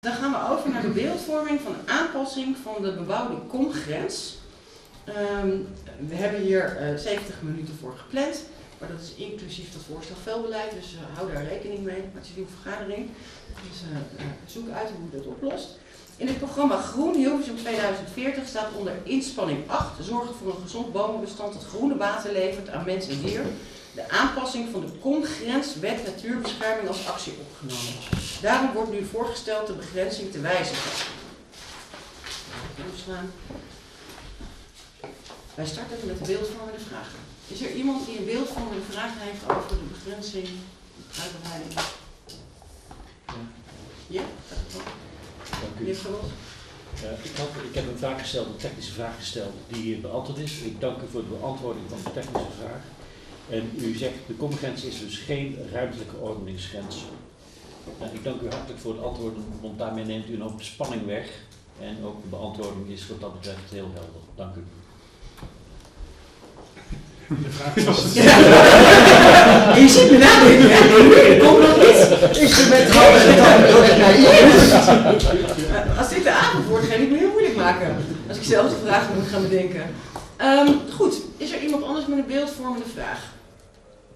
Dan gaan we over naar de beeldvorming van de aanpassing van de bebouwde komgrens. We hebben hier 70 minuten voor gepland, maar dat is inclusief dat voorstel veldbeleid, dus hou daar rekening mee met je nieuwe vergadering. Dus zoek uit hoe je dat oplost. In het programma Groen Hilversum 2040 staat onder inspanning 8 zorgen voor een gezond bomenbestand dat groene baten levert aan mens en dier. De aanpassing van de komgrenswet natuurbescherming als actie opgenomen. Daarom wordt nu voorgesteld de begrenzing te wijzigen. Wij starten met de beeldvormende vragen. Is er iemand die een beeldvormende vraag heeft over de begrenzing, de uitbreiding? Ja? Dank u. Ik heb een vraag gesteld, een technische vraag gesteld die hier beantwoord is. Ik dank u voor de beantwoording van de technische vraag. En u zegt de komgrens is dus geen ruimtelijke ordeningsgrens. Ik dank u hartelijk voor het antwoord, want daarmee neemt u een hoop spanning weg. En ook de beantwoording is wat dat betreft heel helder. Dank u. De vraag was... Je ziet me nadenken, hè? Komt nog iets? Ik ben gewoon Als dit de avond wordt, ga ik me heel moeilijk maken. Als ik zelf de vraag moet gaan bedenken. Goed, is er iemand anders met een beeldvormende vraag?